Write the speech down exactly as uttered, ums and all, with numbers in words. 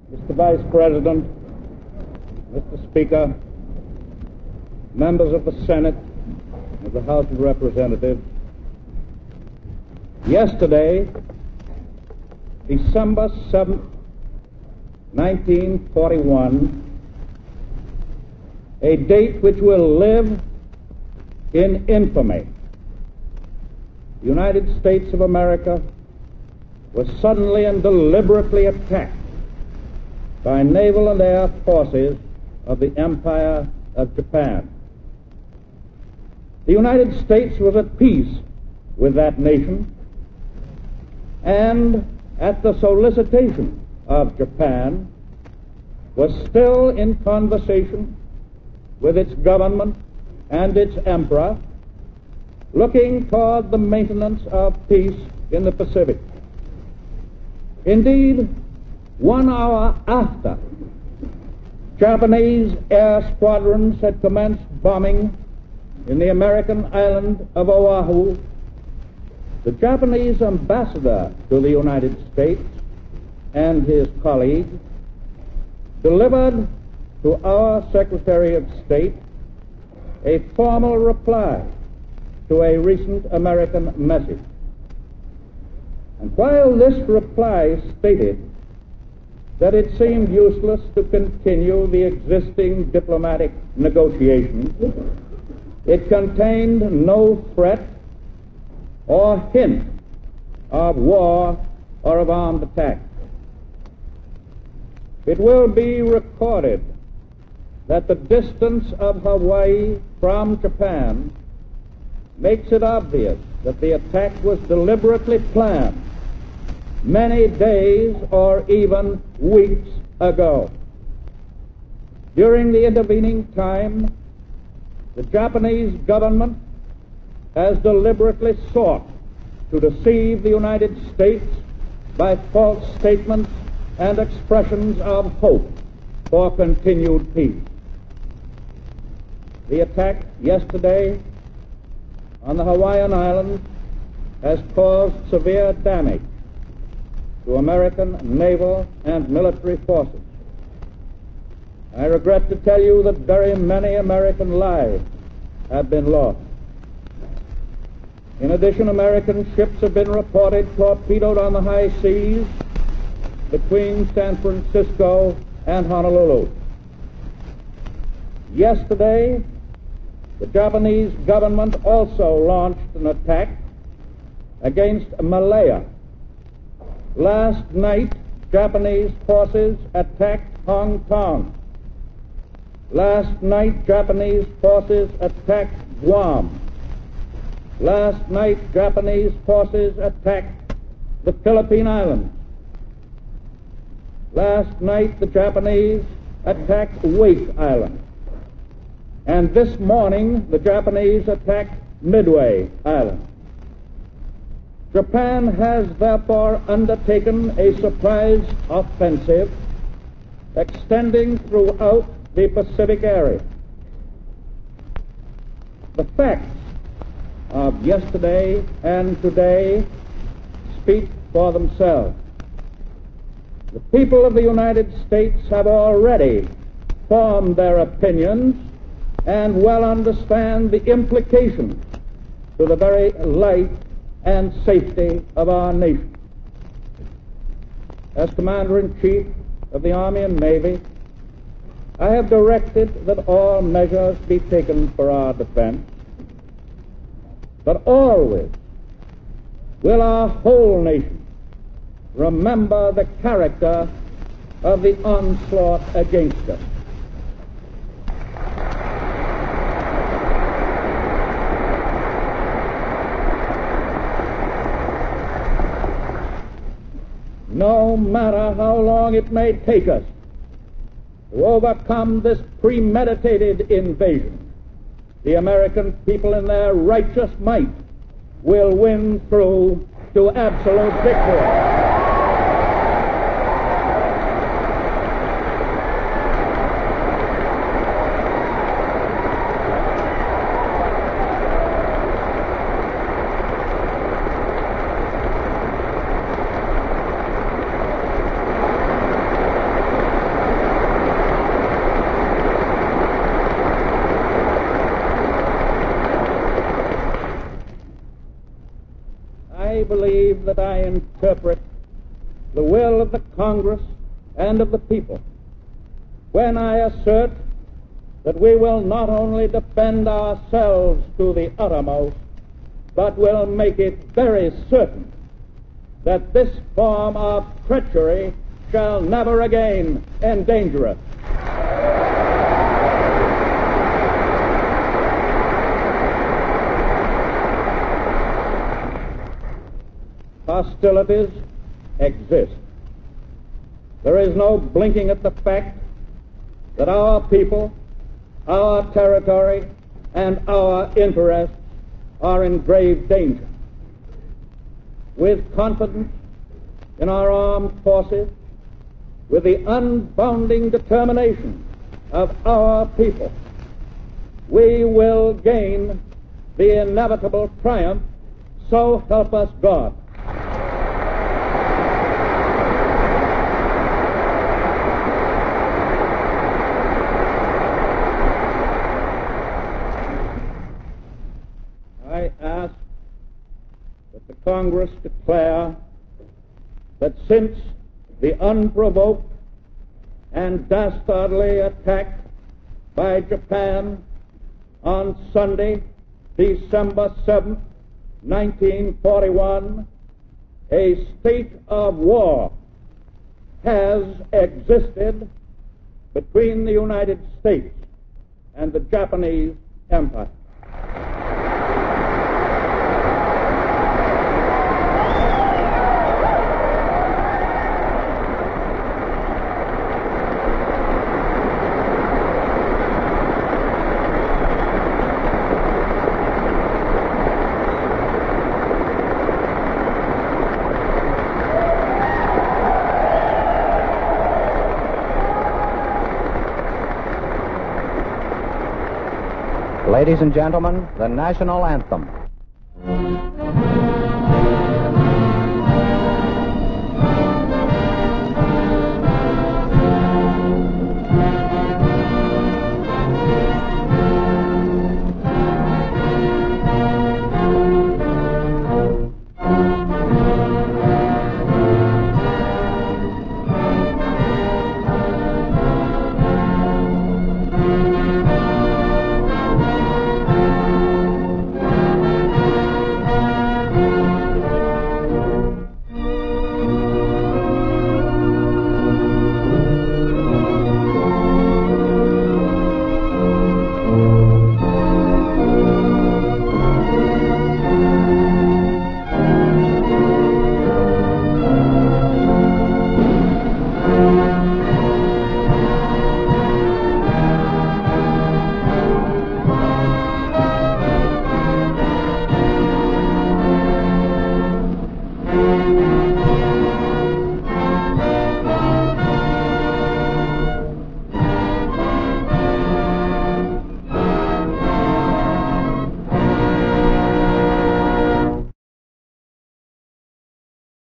Mister Vice President, Mister Speaker, members of the Senate, of the House of Representatives, yesterday, December seventh, nineteen forty-one, a date which will live in infamy, the United States of America was suddenly and deliberately attacked by naval and air forces of the Empire of Japan. The United States was at peace with that nation, and at the solicitation of Japan was still in conversation with its government and its emperor, looking toward the maintenance of peace in the Pacific. Indeed, one hour after Japanese air squadrons had commenced bombing in the American island of Oahu, the Japanese ambassador to the United States and his colleague delivered to our Secretary of State a formal reply to a recent American message. And while this reply stated that it seemed useless to continue the existing diplomatic negotiations, it contained no threat or hint of war or of armed attack. It will be recorded that the distance of Hawaii from Japan makes it obvious that the attack was deliberately planned many days or even weeks ago. During the intervening time, the Japanese government has deliberately sought to deceive the United States by false statements and expressions of hope for continued peace. The attack yesterday on the Hawaiian Islands has caused severe damage to American naval and military forces. I regret to tell you that very many American lives have been lost. In addition, American ships have been reported torpedoed on the high seas between San Francisco and Honolulu. Yesterday, the Japanese government also launched an attack against Malaya. Last night, Japanese forces attacked Hong Kong. Last night, Japanese forces attacked Guam. Last night, Japanese forces attacked the Philippine Islands. Last night, the Japanese attacked Wake Island. And this morning, the Japanese attacked Midway Island. Japan has therefore undertaken a surprise offensive extending throughout the Pacific area. The facts of yesterday and today speak for themselves. The people of the United States have already formed their opinions and well understand the implications to the very life and safety of our nation. As Commander-in-Chief of the Army and Navy, I have directed that all measures be taken for our defense, but always will our whole nation remember the character of the onslaught against us. No matter how long it may take us to overcome this premeditated invasion, the American people in their righteous might will win through to absolute victory. that I interpret the will of the Congress and of the people when I assert that we will not only defend ourselves to the uttermost, but will make it very certain that this form of treachery shall never again endanger us. Hostilities exist. There is no blinking at the fact that our people, our territory, and our interests are in grave danger. With confidence in our armed forces, with the unbounding determination of our people, we will gain the inevitable triumph, so help us God. I ask that the Congress declare that since the unprovoked and dastardly attack by Japan on Sunday, December seventh, nineteen forty-one, a state of war has existed between the United States and the Japanese Empire. Ladies and gentlemen, the national anthem.